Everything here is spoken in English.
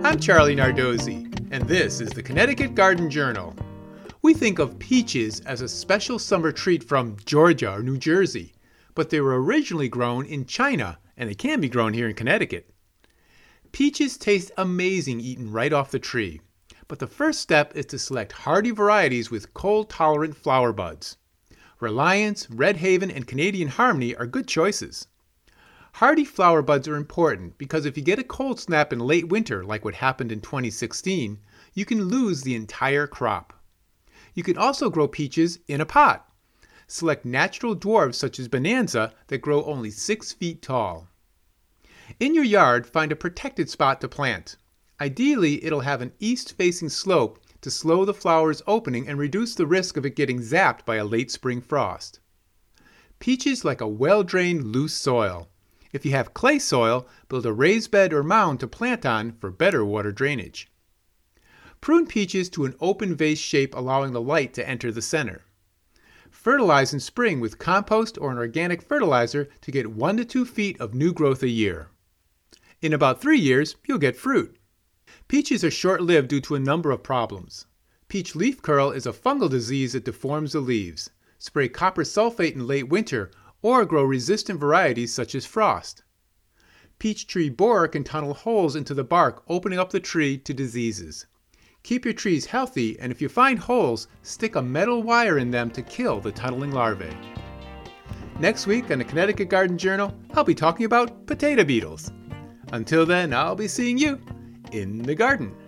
I'm Charlie Nardozzi, and this is the Connecticut Garden Journal. We think of peaches as a special summer treat from Georgia or New Jersey, but they were originally grown in China, and they can be grown here in Connecticut. Peaches taste amazing eaten right off the tree, but the first step is to select hardy varieties with cold-tolerant flower buds. Reliance, Red Haven, and Canadian Harmony are good choices. Hardy flower buds are important because if you get a cold snap in late winter like what happened in 2016, you can lose the entire crop. You can also grow peaches in a pot. Select natural dwarves such as Bonanza that grow only 6 feet tall. In your yard, find a protected spot to plant. Ideally, it'll have an east-facing slope to slow the flowers opening and reduce the risk of it getting zapped by a late spring frost. Peaches like a well-drained, loose soil. If you have clay soil, build a raised bed or mound to plant on for better water drainage. Prune peaches to an open vase shape allowing the light to enter the center. Fertilize in spring with compost or an organic fertilizer to get 1 to 2 feet of new growth a year. In about 3 years, you'll get fruit. Peaches are short-lived due to a number of problems. Peach leaf curl is a fungal disease that deforms the leaves. Spray copper sulfate in late winter or grow resistant varieties such as frost. Peach tree borer can tunnel holes into the bark, opening up the tree to diseases. Keep your trees healthy, and if you find holes, stick a metal wire in them to kill the tunneling larvae. Next week on the Connecticut Garden Journal, I'll be talking about potato beetles. Until then, I'll be seeing you in the garden.